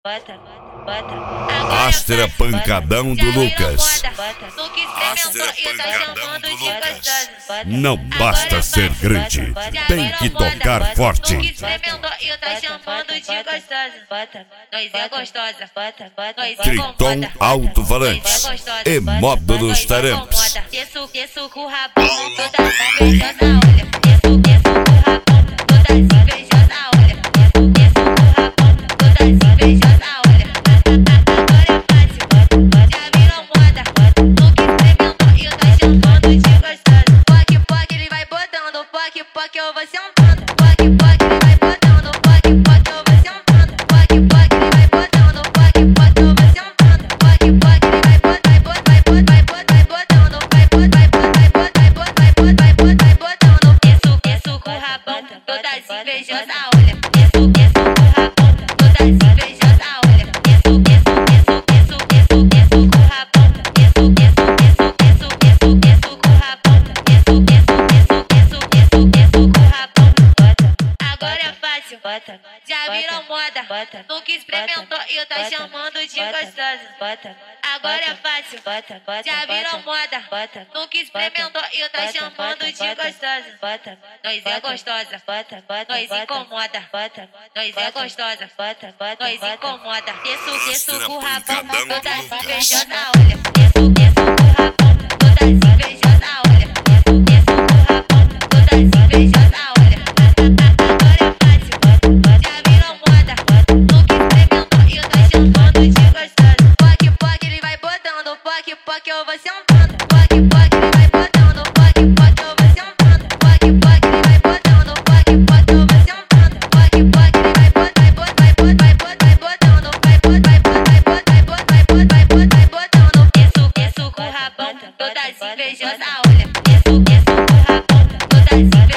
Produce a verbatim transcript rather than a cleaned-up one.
bota, bota. Astra Pancadão do Lucas. Astra Pancadão do Lucas. Não basta ser grande, tem que tocar forte. Nunca experimentou e tá chamando de gostosa. Nós é gostosa, nós é Triton incomoda. Alto-Falantes e módulos Taramps. Desço, desço com o rabão, toda invejosa, olha. Desço, desço com o rabão, toda invejosa, olha. Desço, desço com o rabão, toda invejosa, olha. Agora é fácil, já virou moda. Nunca experimentou e tá chamando de gostosa. Poc, poc, ele vai botando, poc, poc, eu vou sentando. Poc, poc, ele vai botando, poc, poc, eu vou sentando. Poc, poc, ele vai botando, poc, poc, eu vou sentando. Poc, poc, ele vai botar, vai botar, vai botar, vai botando, vai botar, vai botar, vai botar, vai botar, vai botando. Desço, desço com o rabão, todas invejosas, olha. Desço, desço com o rabão, todas invejosas, olha. Desço, desço, desço, desço, desço, desço com o rabão. Desço, desço, desço, desço, desço, desço com o rabão. Desço, desço, desço, desço, desço, desço com o rabão. Agora é fácil, já virou moda. Nunca experimentou e tá chamando de gostosa. Agora é fácil, já virou moda. Nunca experimentou e tá chamando de gostosa. Nós é gostosa, nós incomoda. Nós é gostosa, nós incomoda. Desço, desço com o rabão, todas invejosas, olha. Desço, desço com o rabão, todas invejosas, olha. Desço, desço com o rabão, todas invejosas, olha. Agora é fácil, já virou moda. Nunca experimentou e tá chamando de gostosa. Poc, poc, ele vai botando, poc, poc, eu vou sentando. Poc, poc, ele vai botando, poc, poc, eu vou sentando. Poc, poc, ele vai botando, poc, poc, eu vou sentando. Poc, poc, ele vai botar, vai botar, vai botar, vai botando, vai botar, vai botar, vai botar, vai botar, vai botar, vai botando. Desço, desço com o rabão, todas invejosas, olha. Desço, desço com o rabão, todas invejosas.